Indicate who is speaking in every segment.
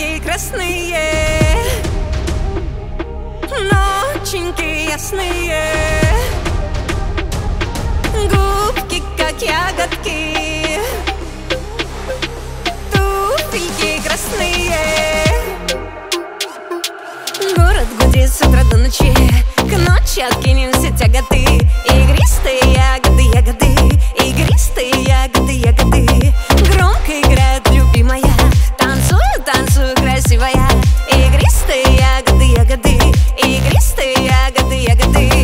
Speaker 1: туфельки красные, ноченьки ясные, губки как ягодки, туфельки красные. Город гудит с утра до ночи, к ночи откинем все тяготы. Игристые ягоды, ягоды, игристые ягоды, ягоды. Громко играет любимая, танцую, танцую, красивая. Игристые ягоды, ягоды, игристые ягоды, ягоды.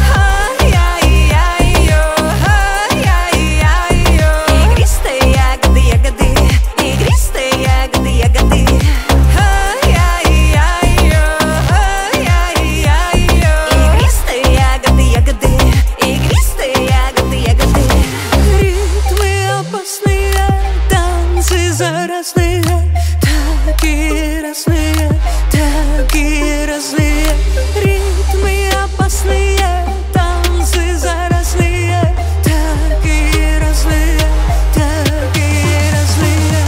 Speaker 1: Игристые ягоды, ягоды, игристые ягоды, ягоды.
Speaker 2: Разные, такие разные, такие разные. Ритмы опасные, танцы заразные, такие разные, такие разные.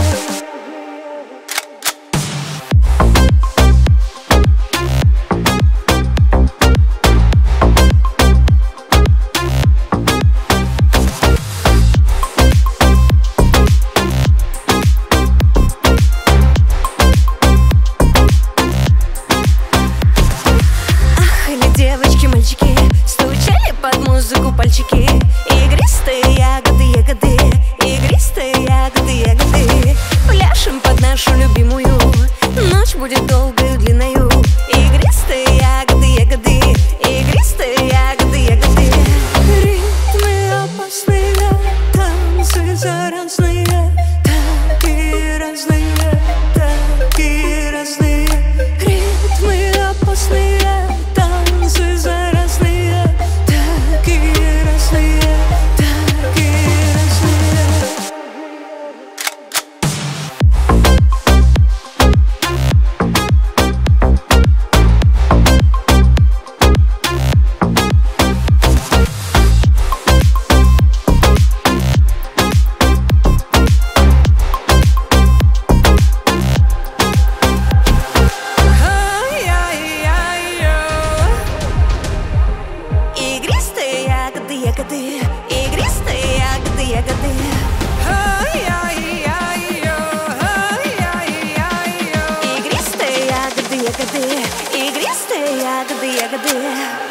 Speaker 1: Девочки, мальчики стучали под музыку пальчики. Игристые ягоды, ягоды, игристые ягоды, ягоды. Пляшем под нашу любимую, ночь будет долгою, длинною. Игристые ягоды, ягоды, игристые ягоды, ягоды.
Speaker 2: Ритмы опасные, танцы заразные, такие разные, такие разные. Ритмы опасные, танцы заразные, такие разные, такие разные.
Speaker 1: Игристые ягоды, ягоды, игристые ягоды, ягоды. Игристые ягоды, ягоды, игристые ягоды, ягоды.